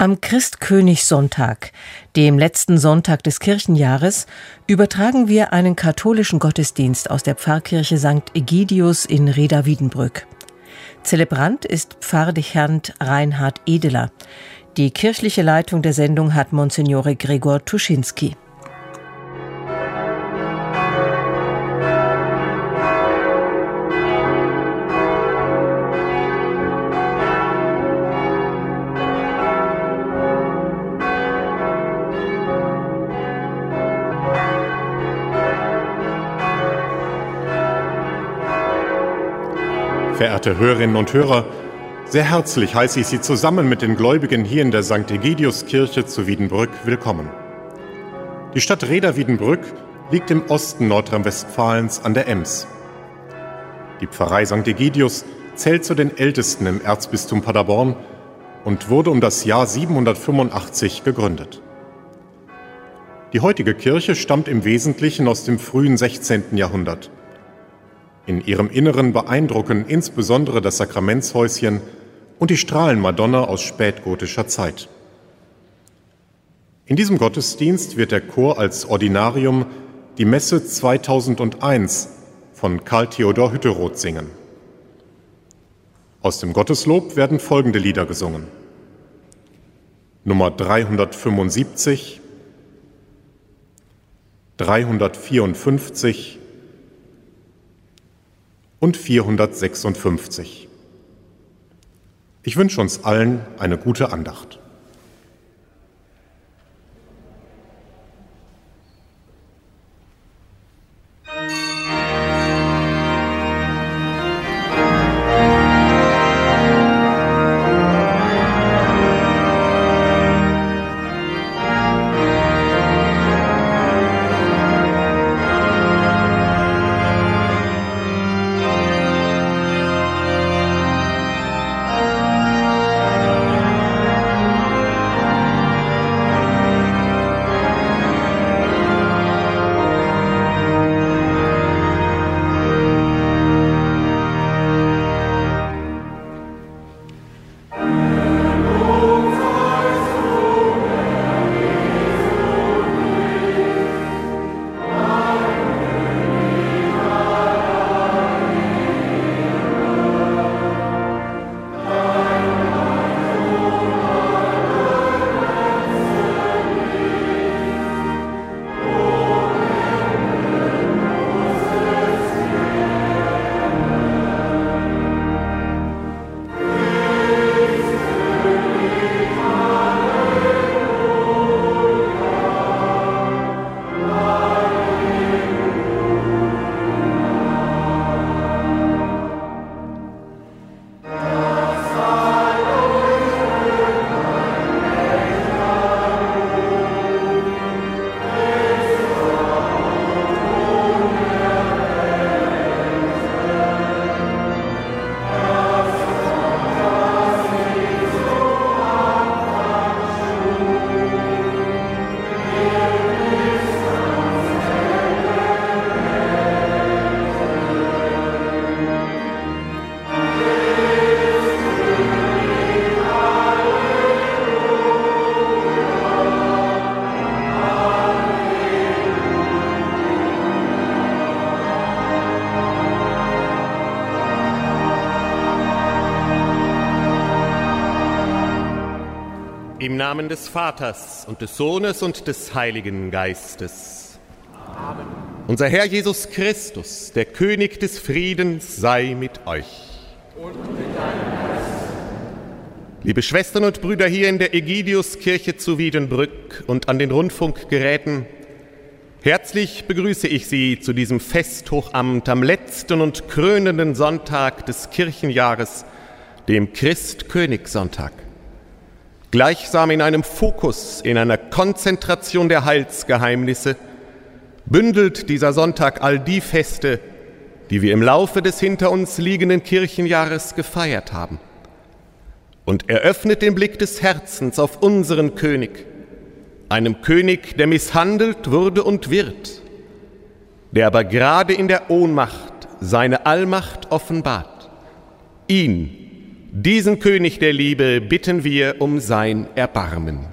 Am Christkönigssonntag, dem letzten Sonntag des Kirchenjahres, übertragen wir einen katholischen Gottesdienst aus der Pfarrkirche St. Egidius in Rheda-Wiedenbrück. Zelebrant ist Pfarrdechant Reinhard Edeler. Die kirchliche Leitung der Sendung hat Monsignore Gregor Tuschinski. Verehrte Hörerinnen und Hörer, sehr herzlich heiße ich Sie zusammen mit den Gläubigen hier in der St. Egidius-Kirche zu Wiedenbrück willkommen. Die Stadt Rheda-Wiedenbrück liegt im Osten Nordrhein-Westfalens an der Ems. Die Pfarrei St. Egidius zählt zu den ältesten im Erzbistum Paderborn und wurde um das Jahr 785 gegründet. Die heutige Kirche stammt im Wesentlichen aus dem frühen 16. Jahrhundert. In ihrem Inneren beeindrucken insbesondere das Sakramentshäuschen und die Strahlenmadonna aus spätgotischer Zeit. In diesem Gottesdienst wird der Chor als Ordinarium die Messe 2001 von Karl Theodor Hütteroth singen. Aus dem Gotteslob werden folgende Lieder gesungen: Nummer 375, 354 und 456. Ich wünsche uns allen eine gute Andacht. Im Namen des Vaters und des Sohnes und des Heiligen Geistes. Amen. Unser Herr Jesus Christus, der König des Friedens, sei mit euch. Und mit deinem Geist. Liebe Schwestern und Brüder hier in der Egidiuskirche zu Wiedenbrück und an den Rundfunkgeräten, herzlich begrüße ich Sie zu diesem Festhochamt am letzten und krönenden Sonntag des Kirchenjahres, dem Christkönigssonntag. Gleichsam in einem Fokus, in einer Konzentration der Heilsgeheimnisse, bündelt dieser Sonntag all die Feste, die wir im Laufe des hinter uns liegenden Kirchenjahres gefeiert haben, und eröffnet den Blick des Herzens auf unseren König, einem König, der misshandelt wurde und wird, der aber gerade in der Ohnmacht seine Allmacht offenbart, ihn, Diesen König der Liebe bitten wir um sein Erbarmen.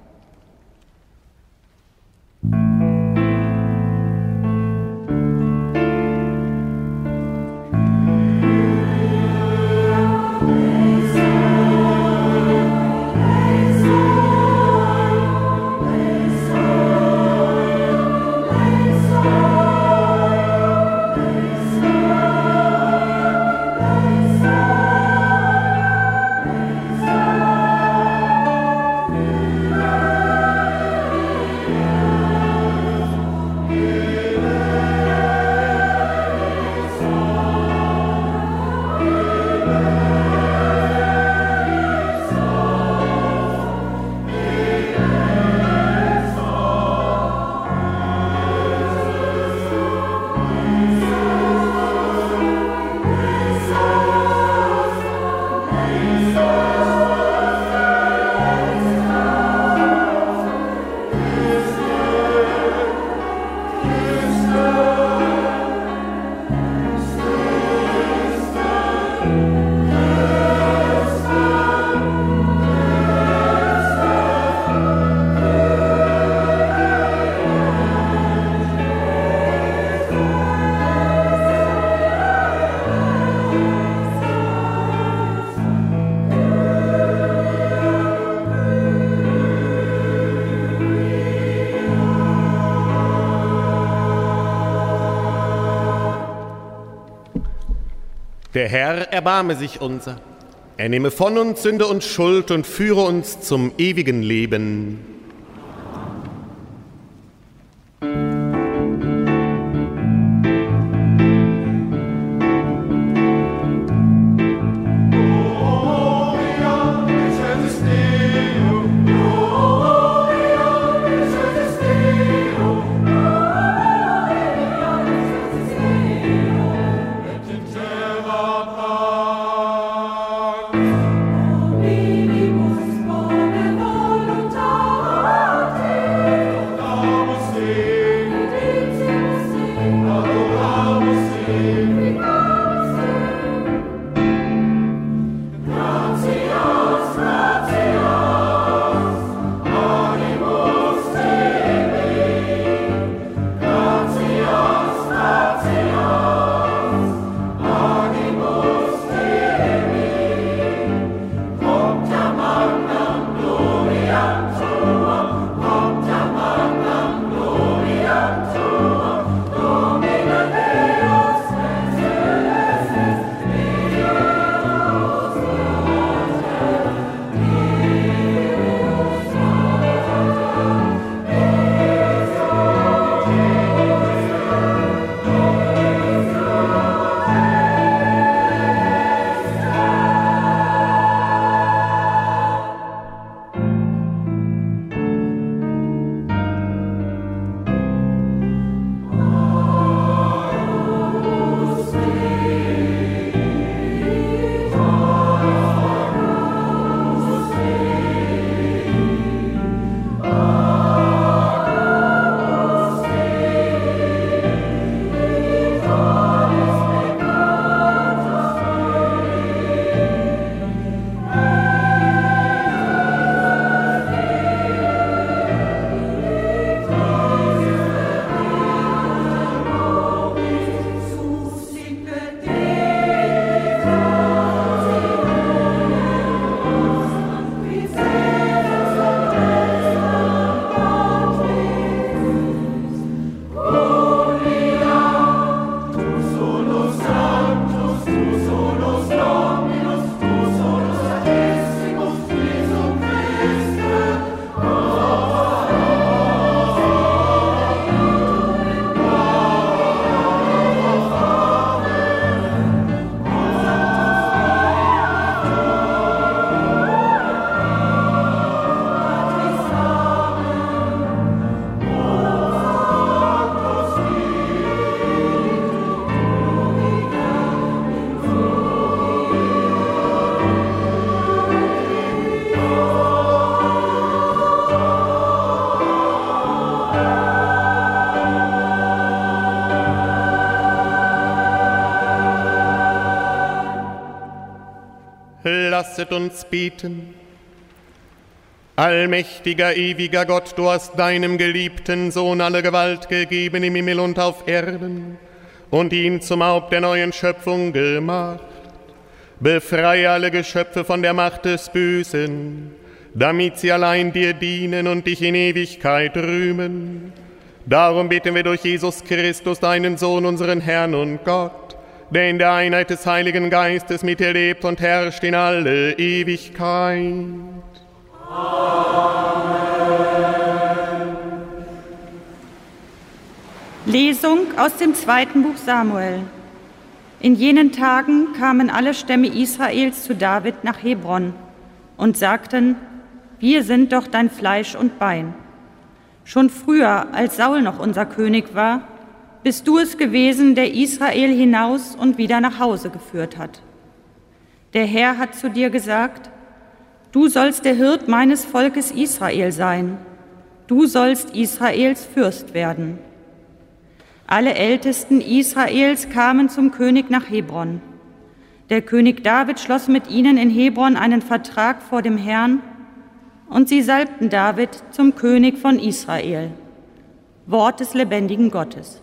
Der Herr erbarme sich unser. Er nehme von uns Sünde und Schuld und führe uns zum ewigen Leben. Vivibus bone voluntas Lasset uns beten. Allmächtiger, ewiger Gott, du hast deinem geliebten Sohn alle Gewalt gegeben im Himmel und auf Erden und ihn zum Haupt der neuen Schöpfung gemacht. Befreie alle Geschöpfe von der Macht des Bösen, damit sie allein dir dienen und dich in Ewigkeit rühmen. Darum bitten wir durch Jesus Christus, deinen Sohn, unseren Herrn und Gott, der in der Einheit des Heiligen Geistes mit dir lebt und herrscht in alle Ewigkeit. Amen. Lesung aus dem 2. Buch Samuel. In jenen Tagen kamen alle Stämme Israels zu David nach Hebron und sagten: Wir sind doch dein Fleisch und Bein. Schon früher, als Saul noch unser König war, bist du es gewesen, der Israel hinaus und wieder nach Hause geführt hat. Der Herr hat zu dir gesagt: Du sollst der Hirt meines Volkes Israel sein. Du sollst Israels Fürst werden. Alle Ältesten Israels kamen zum König nach Hebron. Der König David schloss mit ihnen in Hebron einen Vertrag vor dem Herrn, und sie salbten David zum König von Israel. Wort des lebendigen Gottes.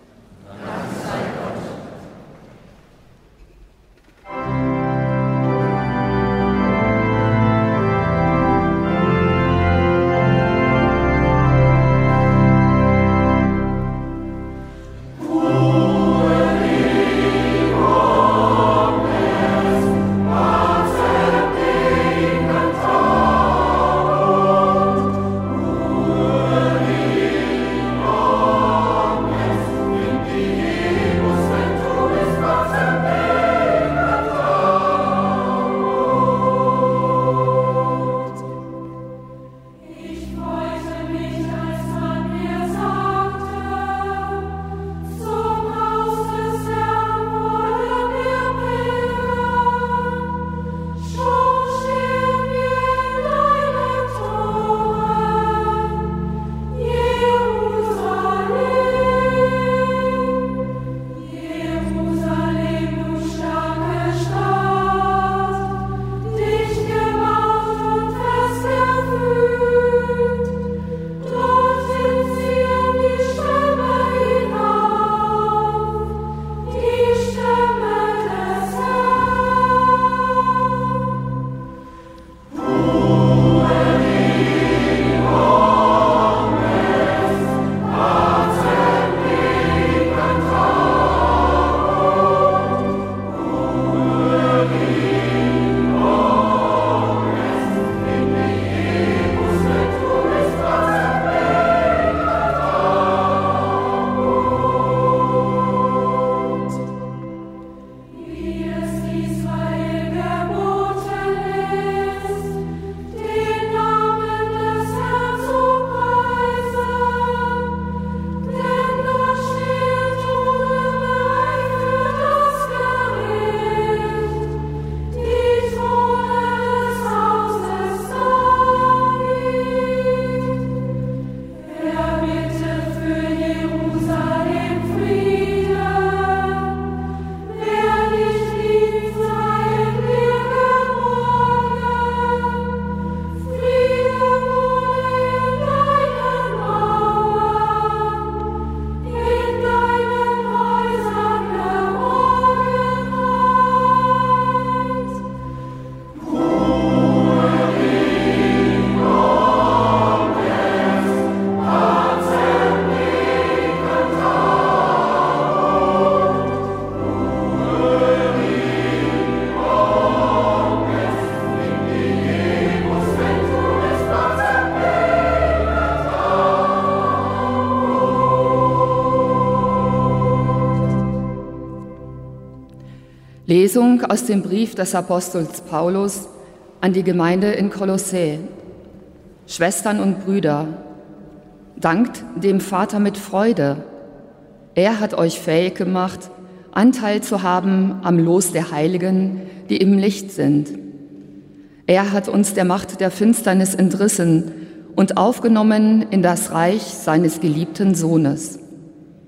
Lesung aus dem Brief des Apostels Paulus an die Gemeinde in Kolossä. Schwestern und Brüder, dankt dem Vater mit Freude. Er hat euch fähig gemacht, Anteil zu haben am Los der Heiligen, die im Licht sind. Er hat uns der Macht der Finsternis entrissen und aufgenommen in das Reich seines geliebten Sohnes.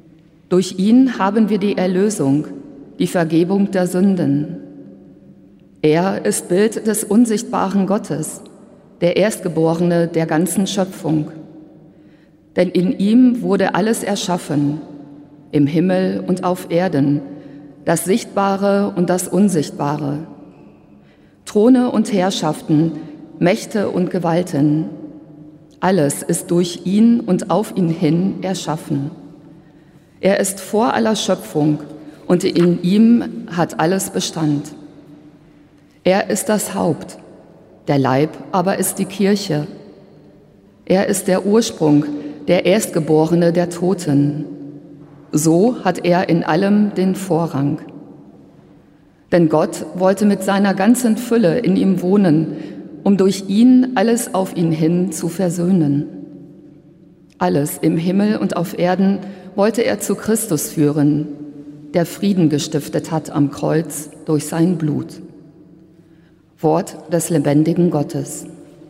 Durch ihn haben wir die Erlösung, die Vergebung der Sünden. Er ist Bild des unsichtbaren Gottes, der Erstgeborene der ganzen Schöpfung. Denn in ihm wurde alles erschaffen, im Himmel und auf Erden, das Sichtbare und das Unsichtbare. Throne und Herrschaften, Mächte und Gewalten, alles ist durch ihn und auf ihn hin erschaffen. Er ist vor aller Schöpfung und in ihm hat alles Bestand. Er ist das Haupt, der Leib aber ist die Kirche. Er ist der Ursprung, der Erstgeborene der Toten. So hat er in allem den Vorrang. Denn Gott wollte mit seiner ganzen Fülle in ihm wohnen, um durch ihn alles auf ihn hin zu versöhnen. Alles im Himmel und auf Erden wollte er zu Christus führen, der Frieden gestiftet hat am Kreuz durch sein Blut. Wort des lebendigen Gottes.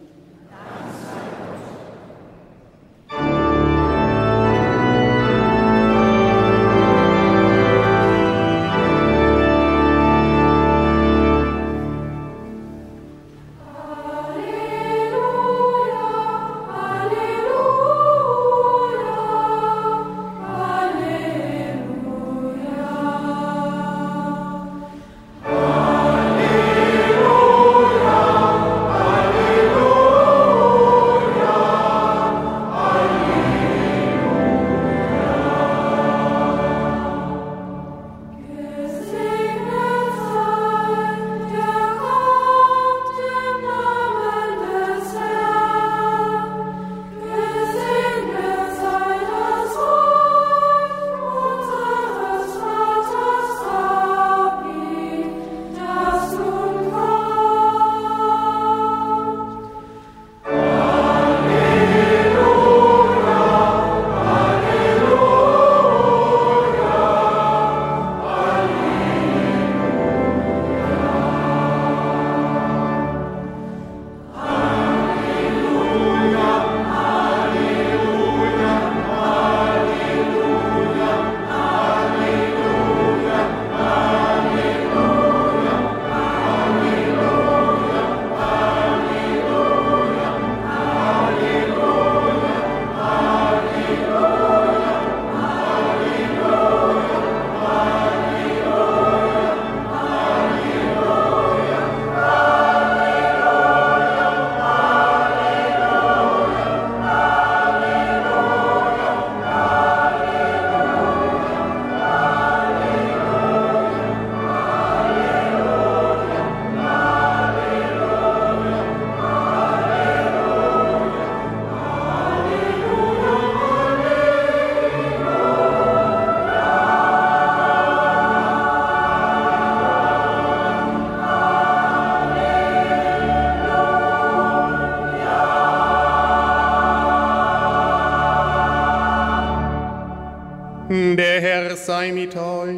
Der Herr sei mit euch.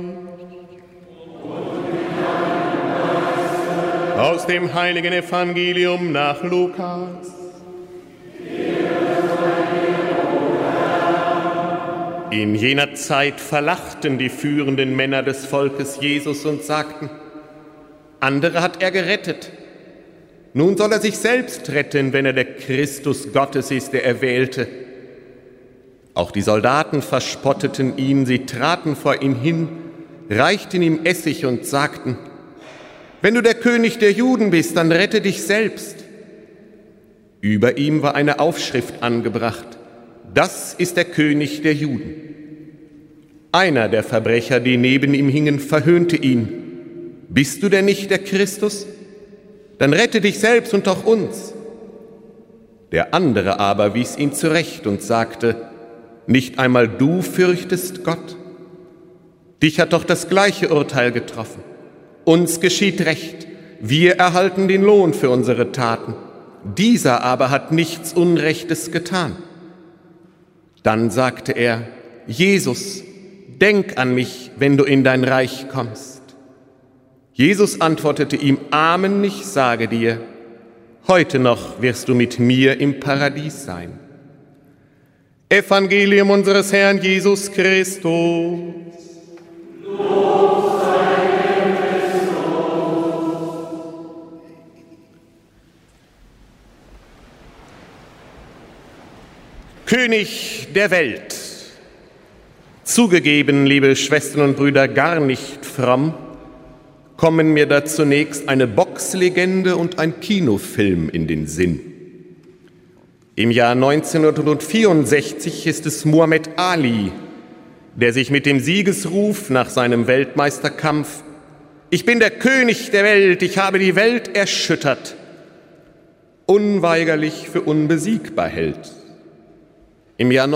Aus dem heiligen Evangelium nach Lukas. In jener Zeit verlachten die führenden Männer des Volkes Jesus und sagten: Andere hat er gerettet. Nun soll er sich selbst retten, wenn er der Christus Gottes ist, der Erwählte. Auch die Soldaten verspotteten ihn, sie traten vor ihn hin, reichten ihm Essig und sagten: Wenn du der König der Juden bist, dann rette dich selbst. Über ihm war eine Aufschrift angebracht: Das ist der König der Juden. Einer der Verbrecher, die neben ihm hingen, verhöhnte ihn: Bist du denn nicht der Christus? Dann rette dich selbst und auch uns. Der andere aber wies ihn zurecht und sagte: Nicht einmal du fürchtest Gott? Dich hat doch das gleiche Urteil getroffen. Uns geschieht Recht, wir erhalten den Lohn für unsere Taten. Dieser aber hat nichts Unrechtes getan. Dann sagte er: Jesus, denk an mich, wenn du in dein Reich kommst. Jesus antwortete ihm: Amen, ich sage dir, heute noch wirst du mit mir im Paradies sein. Evangelium unseres Herrn Jesus Christus. Lob sei dem Christus. König der Welt. Zugegeben, liebe Schwestern und Brüder, gar nicht fromm, kommen mir da zunächst eine Boxlegende und ein Kinofilm in den Sinn. Im Jahr 1964 ist es Muhammad Ali, der sich mit dem Siegesruf nach seinem Weltmeisterkampf „Ich bin der König der Welt, ich habe die Welt erschüttert", unweigerlich für unbesiegbar hält. Im Jahr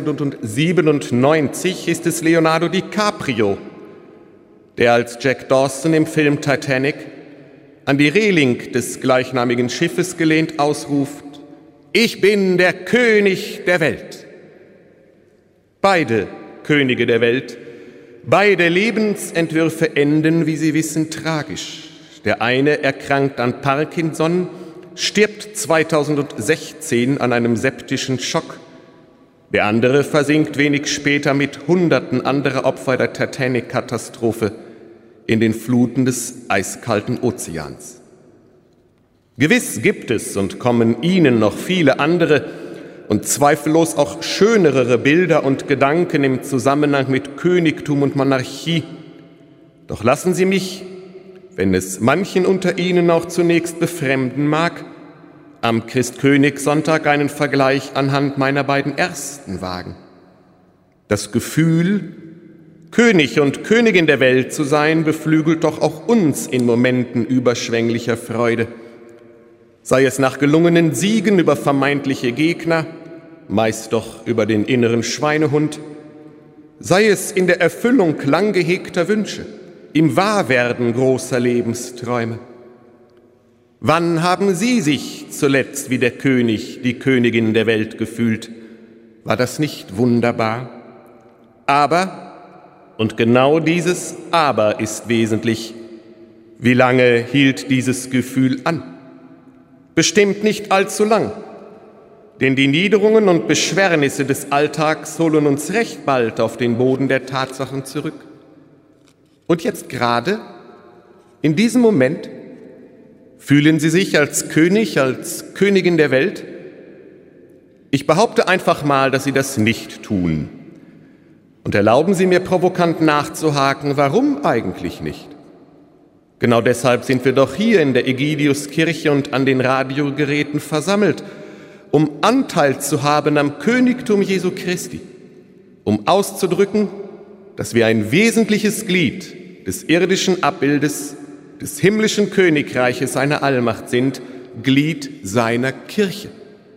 1997 ist es Leonardo DiCaprio, der als Jack Dawson im Film Titanic an die Reling des gleichnamigen Schiffes gelehnt ausruft: „Ich bin der König der Welt." Beide Könige der Welt, beide Lebensentwürfe enden, wie Sie wissen, tragisch. Der eine erkrankt an Parkinson, stirbt 2016 an einem septischen Schock. Der andere versinkt wenig später mit Hunderten anderer Opfer der Titanic-Katastrophe in den Fluten des eiskalten Ozeans. Gewiss gibt es und kommen Ihnen noch viele andere und zweifellos auch schönere Bilder und Gedanken im Zusammenhang mit Königtum und Monarchie. Doch lassen Sie mich, wenn es manchen unter Ihnen auch zunächst befremden mag, am Christkönigssonntag einen Vergleich anhand meiner beiden ersten wagen. Das Gefühl, König und Königin der Welt zu sein, beflügelt doch auch uns in Momenten überschwänglicher Freude. Sei es nach gelungenen Siegen über vermeintliche Gegner, meist doch über den inneren Schweinehund, sei es in der Erfüllung lang gehegter Wünsche, im Wahrwerden großer Lebensträume. Wann haben Sie sich zuletzt wie der König, die Königin der Welt gefühlt? War das nicht wunderbar? Aber, und genau dieses Aber ist wesentlich, wie lange hielt dieses Gefühl an? Bestimmt nicht allzu lang, denn die Niederungen und Beschwernisse des Alltags holen uns recht bald auf den Boden der Tatsachen zurück. Und jetzt gerade, in diesem Moment, fühlen Sie sich als König, als Königin der Welt? Ich behaupte einfach mal, dass Sie das nicht tun. Und erlauben Sie mir provokant nachzuhaken, warum eigentlich nicht? Genau deshalb sind wir doch hier in der Ägidiuskirche und an den Radiogeräten versammelt, um Anteil zu haben am Königtum Jesu Christi, um auszudrücken, dass wir ein wesentliches Glied des irdischen Abbildes des himmlischen Königreiches seiner Allmacht sind, Glied seiner Kirche.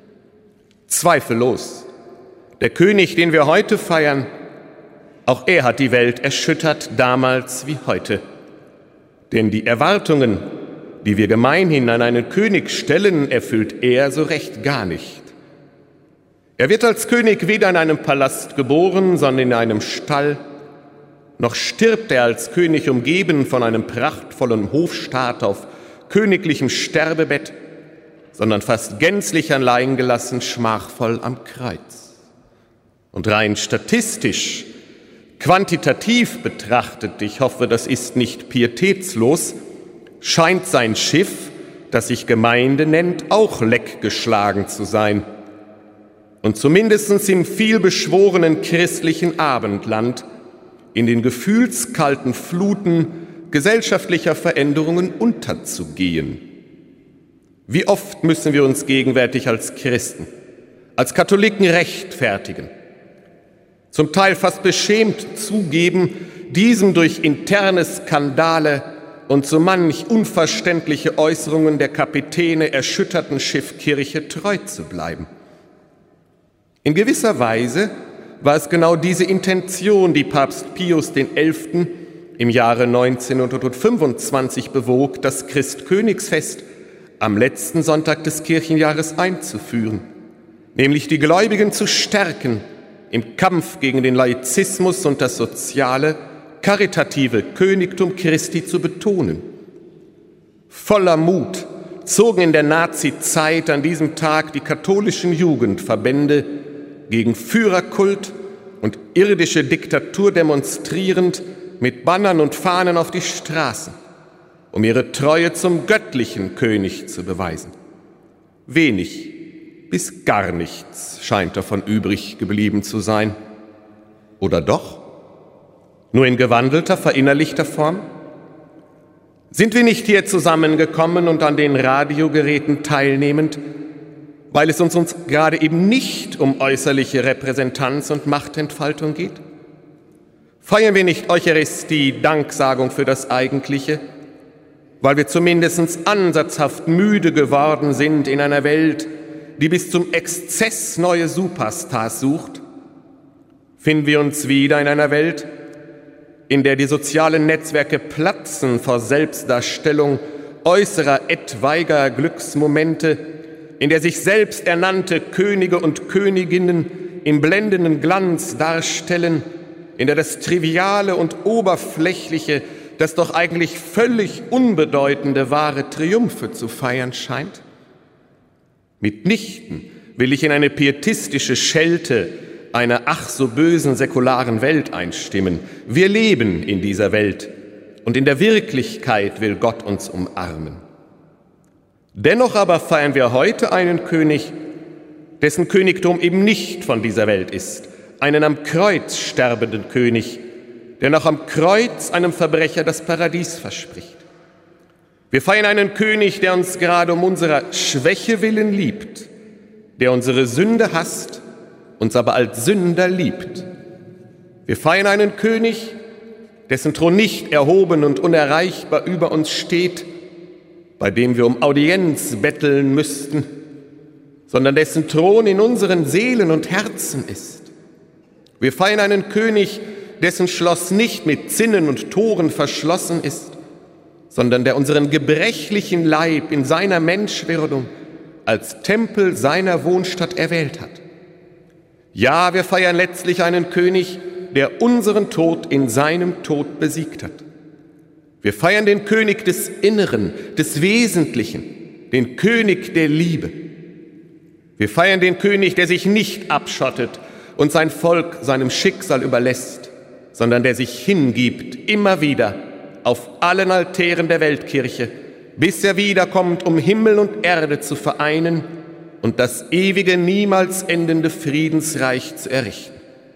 Zweifellos, der König, den wir heute feiern, auch er hat die Welt erschüttert, damals wie heute. Denn die Erwartungen, die wir gemeinhin an einen König stellen, erfüllt er so recht gar nicht. Er wird als König weder in einem Palast geboren, sondern in einem Stall, noch stirbt er als König umgeben von einem prachtvollen Hofstaat auf königlichem Sterbebett, sondern fast gänzlich allein gelassen, schmachvoll am Kreuz. Und rein statistisch, quantitativ betrachtet, ich hoffe, das ist nicht pietätslos, scheint sein Schiff, das sich Gemeinde nennt, auch leckgeschlagen zu sein. Und zumindest im vielbeschworenen christlichen Abendland in den gefühlskalten Fluten gesellschaftlicher Veränderungen unterzugehen. Wie oft müssen wir uns gegenwärtig als Christen, als Katholiken rechtfertigen, zum Teil fast beschämt zugeben, diesem durch interne Skandale und so manch unverständliche Äußerungen der Kapitäne erschütterten Schiff Kirche treu zu bleiben. In gewisser Weise war es genau diese Intention, die Papst Pius XI. Im Jahre 1925 bewog, das Christkönigsfest am letzten Sonntag des Kirchenjahres einzuführen, nämlich die Gläubigen zu stärken im Kampf gegen den Laizismus und das soziale, karitative Königtum Christi zu betonen. Voller Mut zogen in der Nazi-Zeit an diesem Tag die katholischen Jugendverbände gegen Führerkult und irdische Diktatur demonstrierend mit Bannern und Fahnen auf die Straßen, um ihre Treue zum göttlichen König zu beweisen. Wenig bis gar nichts scheint davon übrig geblieben zu sein. Oder doch? Nur in gewandelter, verinnerlichter Form? Sind wir nicht hier zusammengekommen und an den Radiogeräten teilnehmend, weil es uns gerade eben nicht um äußerliche Repräsentanz und Machtentfaltung geht? Feiern wir nicht Eucharistie, Danksagung für das Eigentliche, weil wir zumindest ansatzhaft müde geworden sind in einer Welt, die bis zum Exzess neue Superstars sucht? Finden wir uns wieder in einer Welt, in der die sozialen Netzwerke platzen vor Selbstdarstellung äußerer etwaiger Glücksmomente, in der sich selbst ernannte Könige und Königinnen im blendenden Glanz darstellen, in der das Triviale und Oberflächliche, das doch eigentlich völlig unbedeutende wahre Triumphe zu feiern scheint? Mitnichten will ich in eine pietistische Schelte einer ach so bösen säkularen Welt einstimmen. Wir leben in dieser Welt und in der Wirklichkeit will Gott uns umarmen. Dennoch aber feiern wir heute einen König, dessen Königtum eben nicht von dieser Welt ist, einen am Kreuz sterbenden König, der noch am Kreuz einem Verbrecher das Paradies verspricht. Wir feiern einen König, der uns gerade um unserer Schwäche willen liebt, der unsere Sünde hasst, uns aber als Sünder liebt. Wir feiern einen König, dessen Thron nicht erhoben und unerreichbar über uns steht, bei dem wir um Audienz betteln müssten, sondern dessen Thron in unseren Seelen und Herzen ist. Wir feiern einen König, dessen Schloss nicht mit Zinnen und Toren verschlossen ist, sondern der unseren gebrechlichen Leib in seiner Menschwerdung als Tempel seiner Wohnstatt erwählt hat. Ja, wir feiern letztlich einen König, der unseren Tod in seinem Tod besiegt hat. Wir feiern den König des Inneren, des Wesentlichen, den König der Liebe. Wir feiern den König, der sich nicht abschottet und sein Volk seinem Schicksal überlässt, sondern der sich hingibt, immer wieder, auf allen Altären der Weltkirche, bis er wiederkommt, um Himmel und Erde zu vereinen und das ewige, niemals endende Friedensreich zu errichten.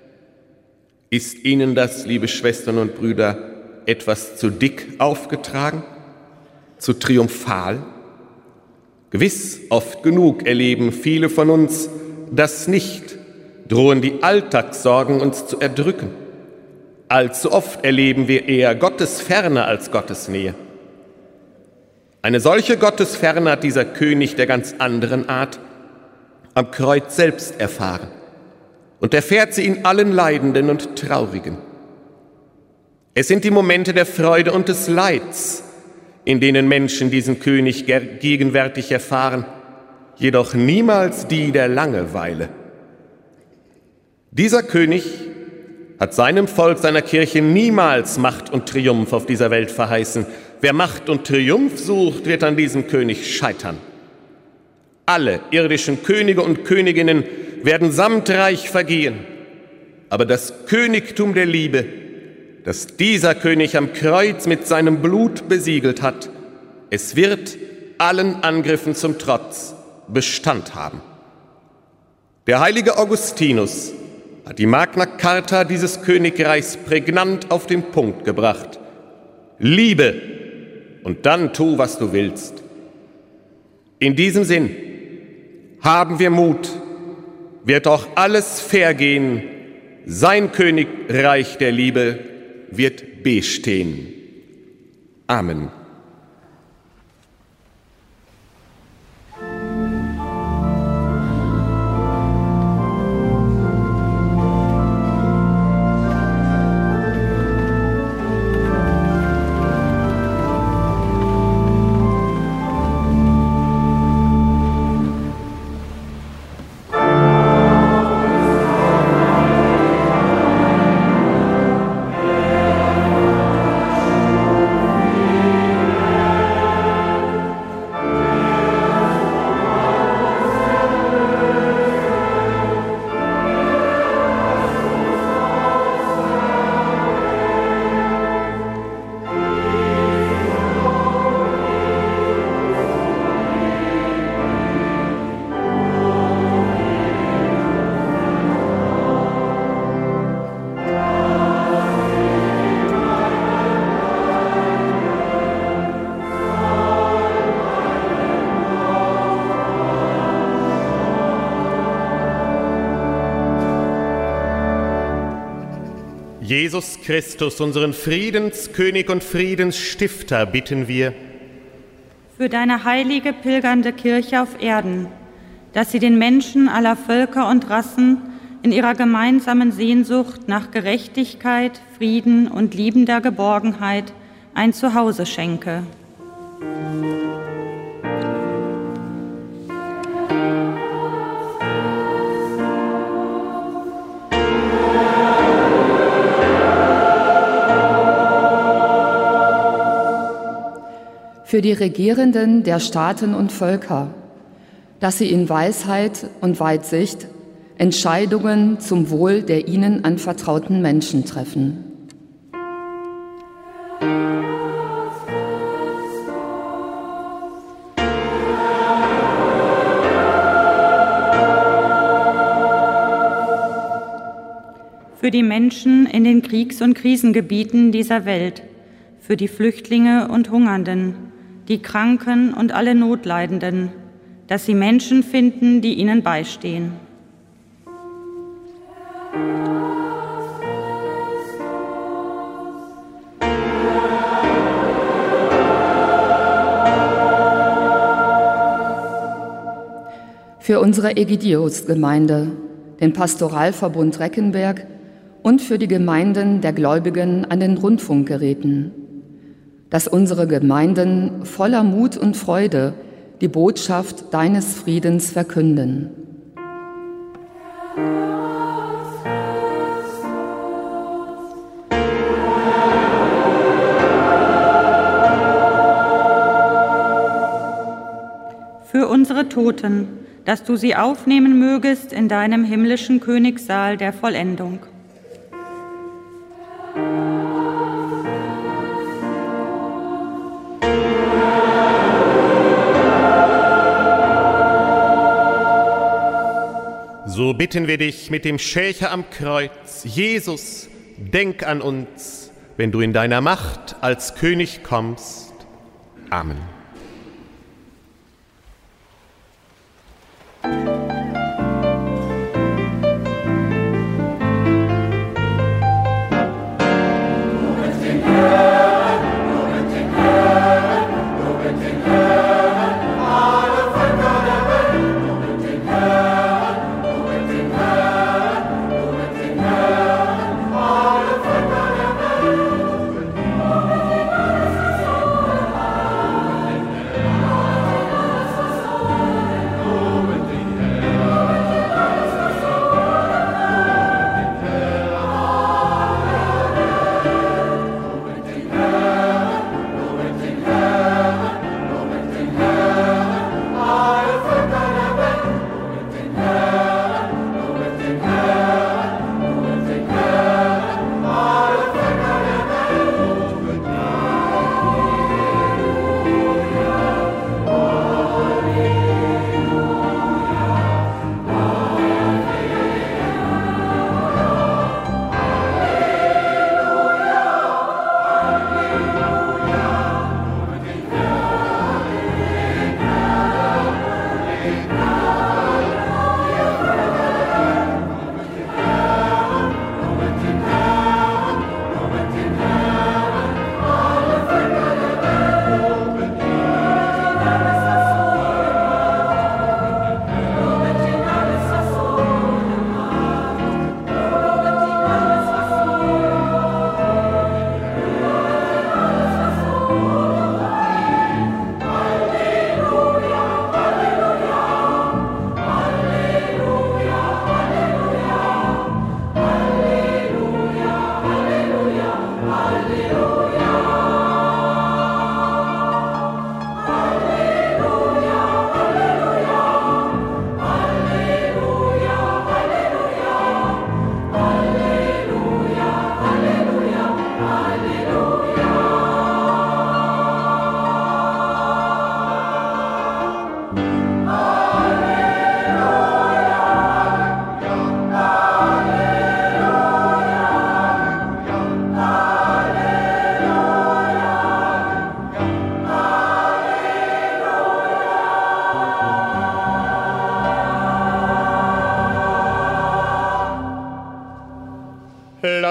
Ist Ihnen das, liebe Schwestern und Brüder, etwas zu dick aufgetragen? Zu triumphal? Gewiss, oft genug erleben viele von uns das nicht, drohen die Alltagssorgen uns zu erdrücken. Allzu oft erleben wir eher Gottesferne als Gottesnähe. Eine solche Gottesferne hat dieser König der ganz anderen Art am Kreuz selbst erfahren und erfährt sie in allen Leidenden und Traurigen. Es sind die Momente der Freude und des Leids, in denen Menschen diesen König gegenwärtig erfahren, jedoch niemals die der Langeweile. Dieser König hat seinem Volk, seiner Kirche niemals Macht und Triumph auf dieser Welt verheißen. Wer Macht und Triumph sucht, wird an diesem König scheitern. Alle irdischen Könige und Königinnen werden samt Reich vergehen. Aber das Königtum der Liebe, das dieser König am Kreuz mit seinem Blut besiegelt hat, es wird allen Angriffen zum Trotz Bestand haben. Der heilige Augustinus hat die Magna Carta dieses Königreichs prägnant auf den Punkt gebracht. Liebe und dann tu, was du willst. In diesem Sinn haben wir Mut, wird auch alles vergehen, sein Königreich der Liebe wird bestehen. Amen. Jesus Christus, unseren Friedenskönig und Friedensstifter, bitten wir. Für deine heilige, pilgernde Kirche auf Erden, dass sie den Menschen aller Völker und Rassen in ihrer gemeinsamen Sehnsucht nach Gerechtigkeit, Frieden und liebender Geborgenheit ein Zuhause schenke. Für die Regierenden der Staaten und Völker, dass sie in Weisheit und Weitsicht Entscheidungen zum Wohl der ihnen anvertrauten Menschen treffen. Für die Menschen in den Kriegs- und Krisengebieten dieser Welt, für die Flüchtlinge und Hungernden, die Kranken und alle Notleidenden, dass sie Menschen finden, die ihnen beistehen. Für unsere Ägidius-Gemeinde, den Pastoralverbund Reckenberg und für die Gemeinden der Gläubigen an den Rundfunkgeräten, dass unsere Gemeinden voller Mut und Freude die Botschaft deines Friedens verkünden. Für unsere Toten, dass du sie aufnehmen mögest in deinem himmlischen Königssaal der Vollendung. So bitten wir dich mit dem Schächer am Kreuz, Jesus, denk an uns, wenn du in deiner Macht als König kommst. Amen.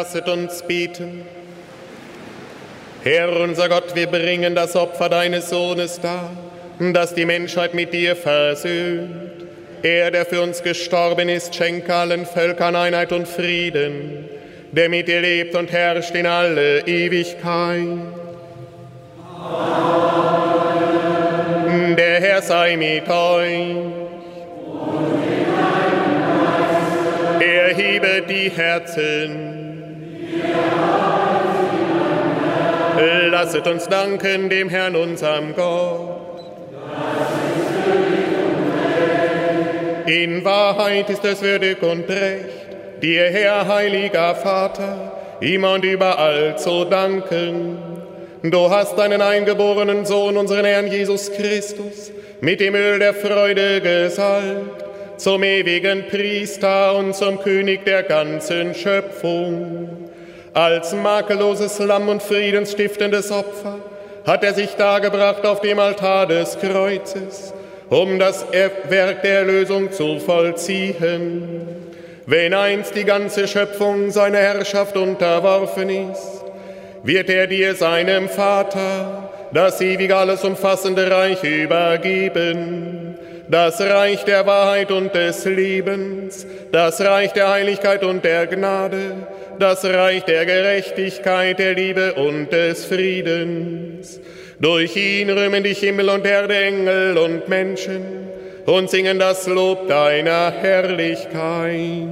Lasset uns beten. Herr unser Gott, wir bringen das Opfer deines Sohnes dar, das die Menschheit mit dir versöhnt. Er, der für uns gestorben ist, schenke allen Völkern Einheit und Frieden, der mit dir lebt und herrscht in alle Ewigkeit. Amen. Der Herr sei mit euch. Erhebe die Herzen. Lasset uns danken dem Herrn, unserem Gott. In Wahrheit ist es würdig und recht, dir, Herr, heiliger Vater, immer und überall zu danken. Du hast deinen eingeborenen Sohn, unseren Herrn Jesus Christus, mit dem Öl der Freude gesalbt, zum ewigen Priester und zum König der ganzen Schöpfung. Als makelloses Lamm und friedensstiftendes Opfer hat er sich dargebracht auf dem Altar des Kreuzes, um das Werk der Erlösung zu vollziehen. Wenn einst die ganze Schöpfung seiner Herrschaft unterworfen ist, wird er dir, seinem Vater, das ewige, alles umfassende Reich übergeben. Das Reich der Wahrheit und des Lebens, das Reich der Heiligkeit und der Gnade, das Reich der Gerechtigkeit, der Liebe und des Friedens. Durch ihn rühmen dich Himmel und Erde, Engel und Menschen und singen das Lob deiner Herrlichkeit.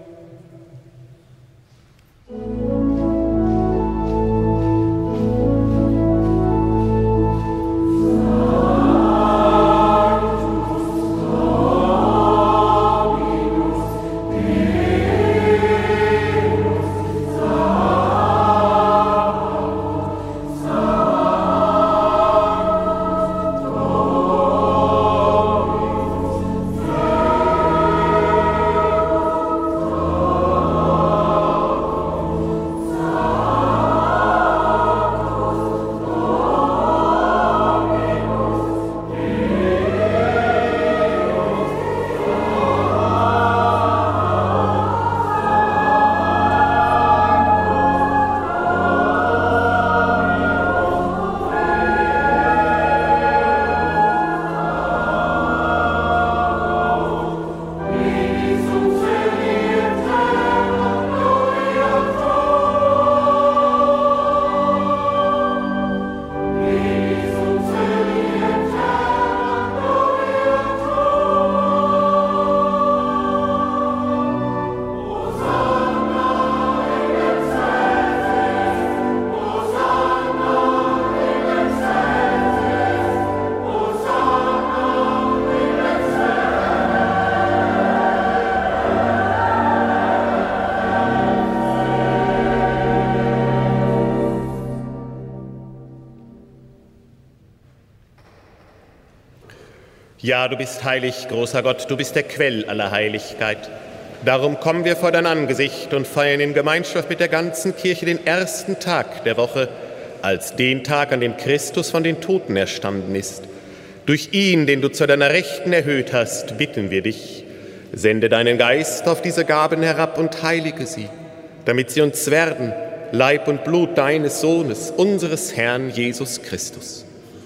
Ja, du bist heilig, großer Gott, du bist der Quell aller Heiligkeit. Darum kommen wir vor dein Angesicht und feiern in Gemeinschaft mit der ganzen Kirche den ersten Tag der Woche, als den Tag, an dem Christus von den Toten erstanden ist. Durch ihn, den du zu deiner Rechten erhöht hast, bitten wir dich, sende deinen Geist auf diese Gaben herab und heilige sie, damit sie uns werden, Leib und Blut deines Sohnes, unseres Herrn Jesus Christus.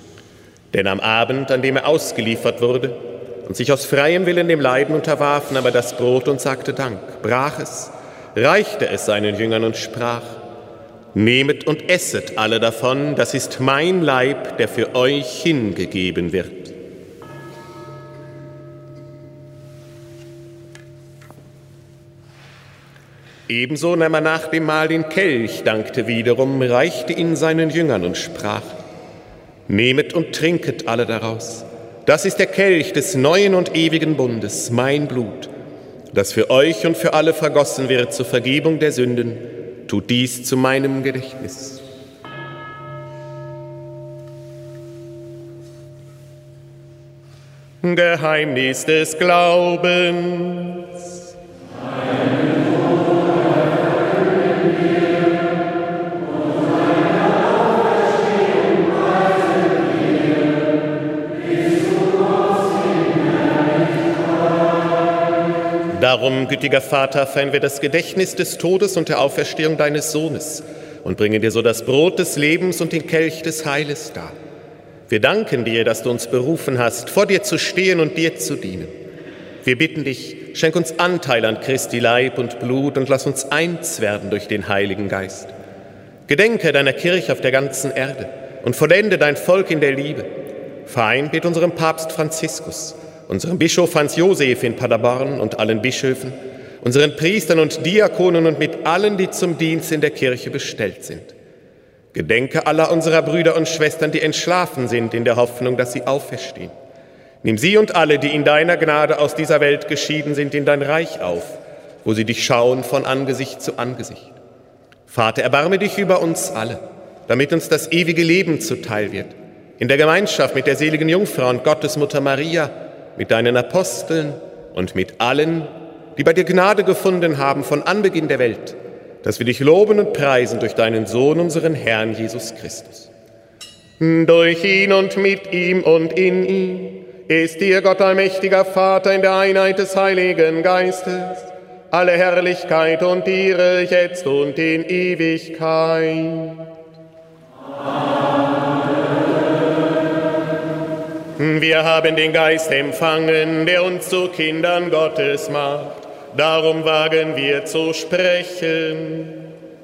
Denn am Abend, an dem er ausgeliefert wurde und sich aus freiem Willen dem Leiden unterwarf, nahm er das Brot und sagte Dank, brach es, reichte es seinen Jüngern und sprach: Nehmet und esset alle davon, das ist mein Leib, der für euch hingegeben wird. Ebenso nahm er nach dem Mahl den Kelch, dankte wiederum, reichte ihn seinen Jüngern und sprach: Nehmet und trinket alle daraus. Das ist der Kelch des neuen und ewigen Bundes, mein Blut, das für euch und für alle vergossen wird zur Vergebung der Sünden. Tut dies zu meinem Gedächtnis. Geheimnis des Glaubens. Darum, gütiger Vater, feiern wir das Gedächtnis des Todes und der Auferstehung deines Sohnes und bringen dir so das Brot des Lebens und den Kelch des Heiles dar. Wir danken dir, dass du uns berufen hast, vor dir zu stehen und dir zu dienen. Wir bitten dich, schenk uns Anteil an Christi Leib und Blut und lass uns eins werden durch den Heiligen Geist. Gedenke deiner Kirche auf der ganzen Erde und vollende dein Volk in der Liebe. Vereint mit unserem Papst Franziskus, unserem Bischof Hans Josef in Paderborn und allen Bischöfen, unseren Priestern und Diakonen und mit allen, die zum Dienst in der Kirche bestellt sind. Gedenke aller unserer Brüder und Schwestern, die entschlafen sind, in der Hoffnung, dass sie auferstehen. Nimm sie und alle, die in deiner Gnade aus dieser Welt geschieden sind, in dein Reich auf, wo sie dich schauen von Angesicht zu Angesicht. Vater, erbarme dich über uns alle, damit uns das ewige Leben zuteil wird, in der Gemeinschaft mit der seligen Jungfrau und Gottesmutter Maria, mit deinen Aposteln und mit allen, die bei dir Gnade gefunden haben von Anbeginn der Welt, dass wir dich loben und preisen durch deinen Sohn, unseren Herrn Jesus Christus. Durch ihn und mit ihm und in ihm ist dir, Gott allmächtiger Vater, in der Einheit des Heiligen Geistes, alle Herrlichkeit und Ehre, jetzt und in Ewigkeit. Amen. Wir haben den Geist empfangen, der uns zu Kindern Gottes macht. Darum wagen wir zu sprechen.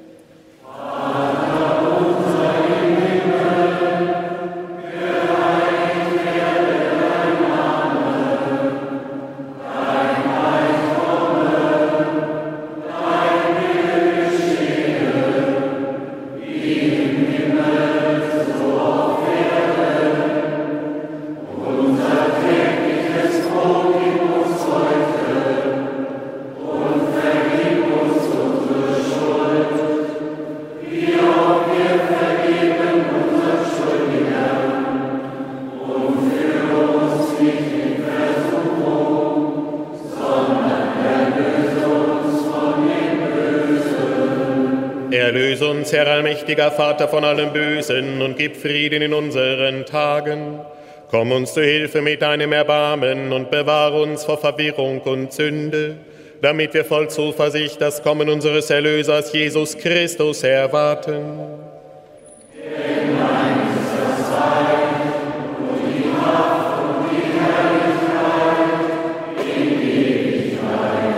Erlöse uns, Herr allmächtiger Vater, von allem Bösen und gib Frieden in unseren Tagen. Komm uns zu Hilfe mit deinem Erbarmen und bewahre uns vor Verwirrung und Sünde, damit wir voll Zuversicht das Kommen unseres Erlösers Jesus Christus erwarten. Denn dein ist das Reich und die Macht und die Herrlichkeit in Ewigkeit.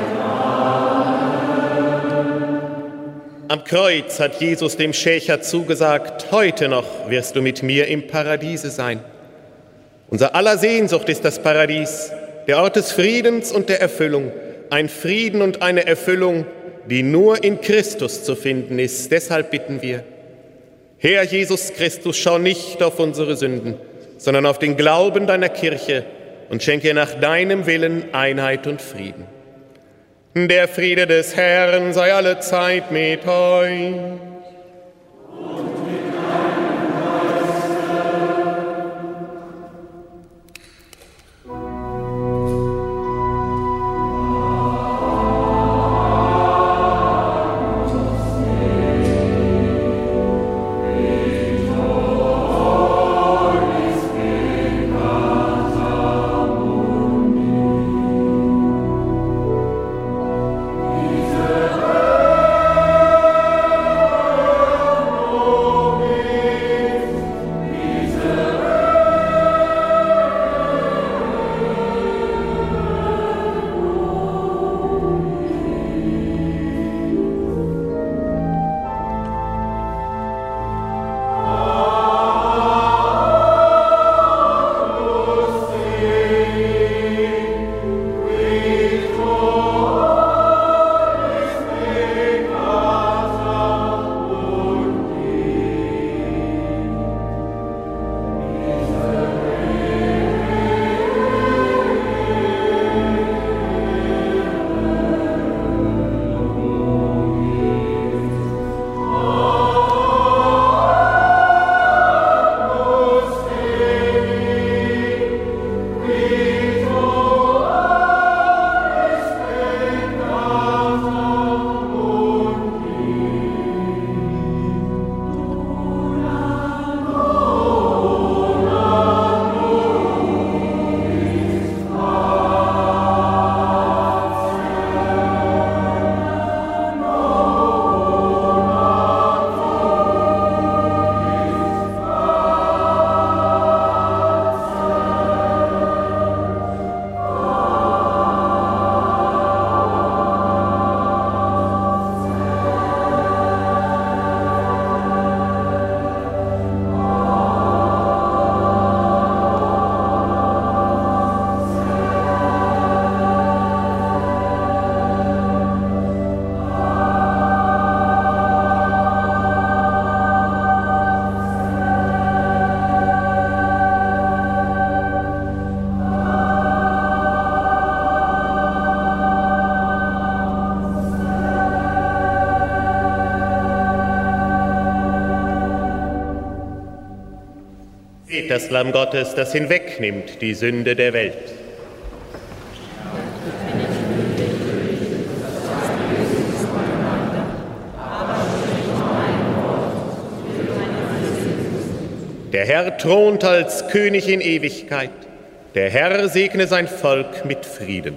Amen. Am Kreuz hat Jesus dem Schächer zugesagt: Heute noch wirst du mit mir im Paradiese sein. Unser aller Sehnsucht ist das Paradies, der Ort des Friedens und der Erfüllung. Ein Frieden und eine Erfüllung, die nur in Christus zu finden ist. Deshalb bitten wir: Herr Jesus Christus, schau nicht auf unsere Sünden, sondern auf den Glauben deiner Kirche und schenke nach deinem Willen Einheit und Frieden. Der Friede des Herrn sei alle Zeit mit euch. das Lamm Gottes, das hinwegnimmt die Sünde der Welt. Der Herr thront als König in Ewigkeit. Der Herr segne sein Volk mit Frieden.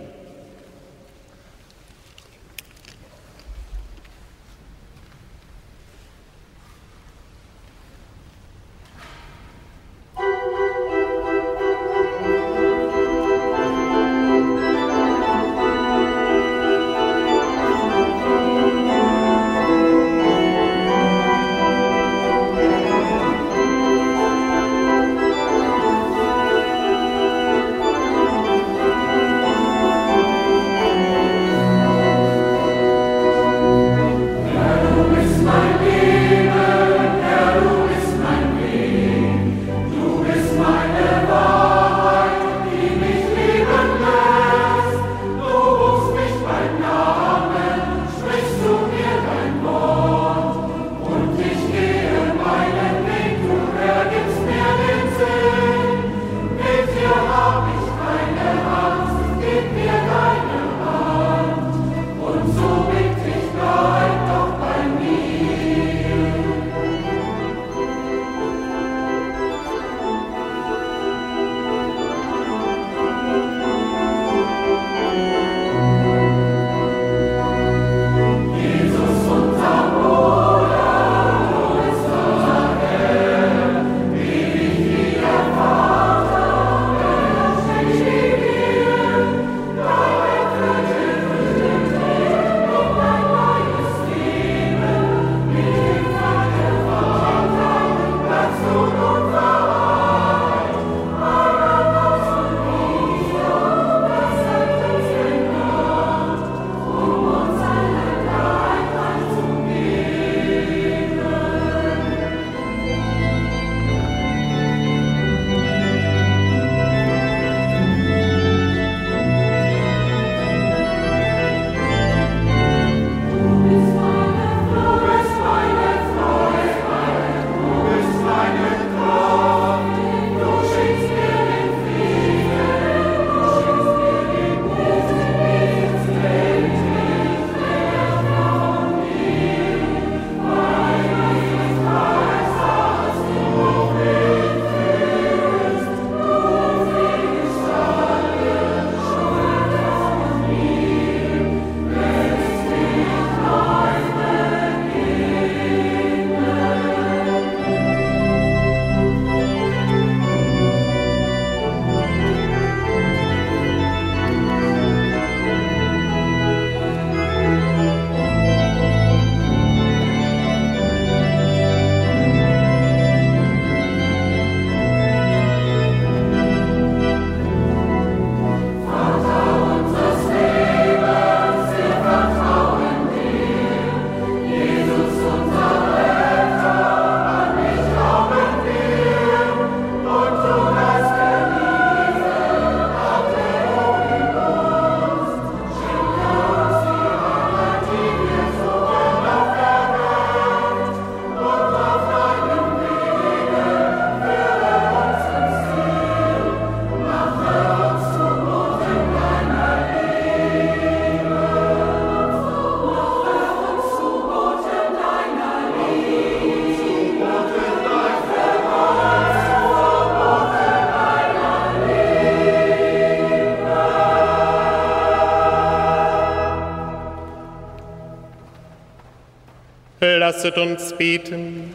Lasset uns beten.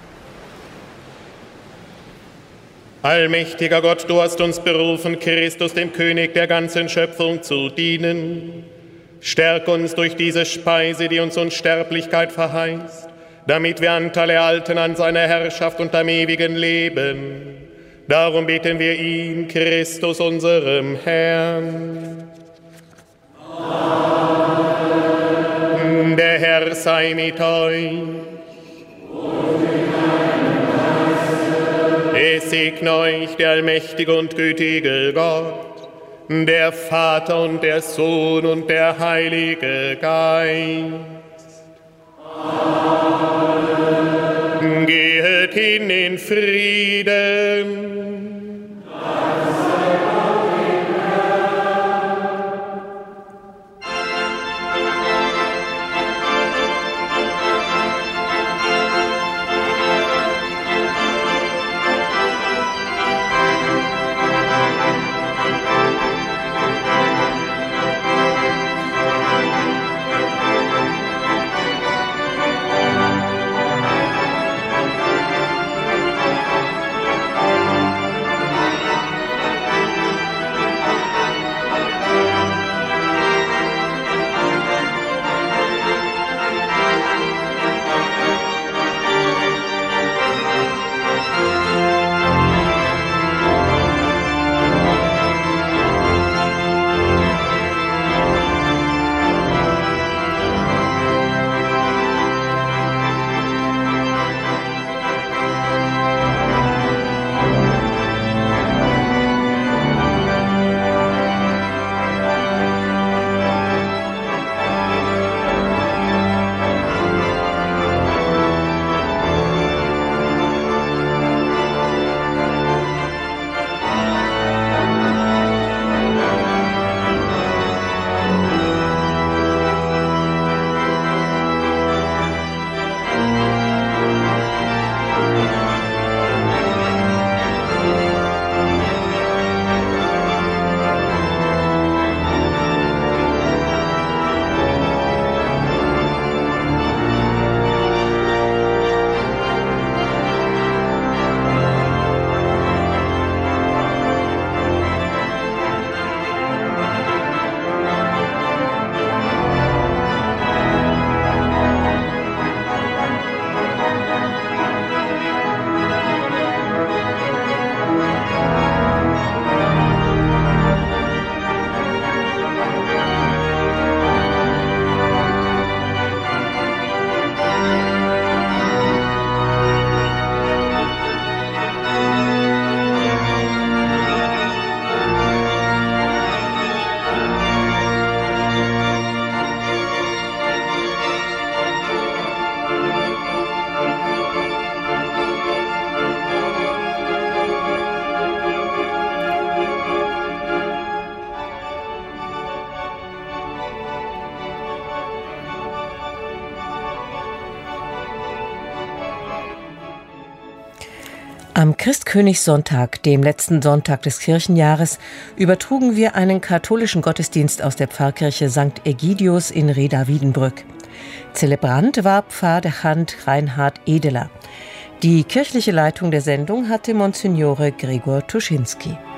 Allmächtiger Gott, du hast uns berufen, Christus, dem König der ganzen Schöpfung, zu dienen. Stärk uns durch diese Speise, die uns Unsterblichkeit verheißt, damit wir Anteil erhalten an seiner Herrschaft und am ewigen Leben. Darum beten wir ihn, Christus, unserem Herrn. Amen. Der Herr sei mit euch. Es segne euch der allmächtige und gütige Gott, der Vater und der Sohn und der Heilige Geist. Amen. Geht hin in Frieden. Am Christkönigssonntag, dem letzten Sonntag des Kirchenjahres, übertrugen wir einen katholischen Gottesdienst aus der Pfarrkirche St. Egidius in Reda-Wiedenbrück. Zelebrant war Pfarrdechant Reinhard Edeler. Die kirchliche Leitung der Sendung hatte Monsignore Gregor Tuschinski.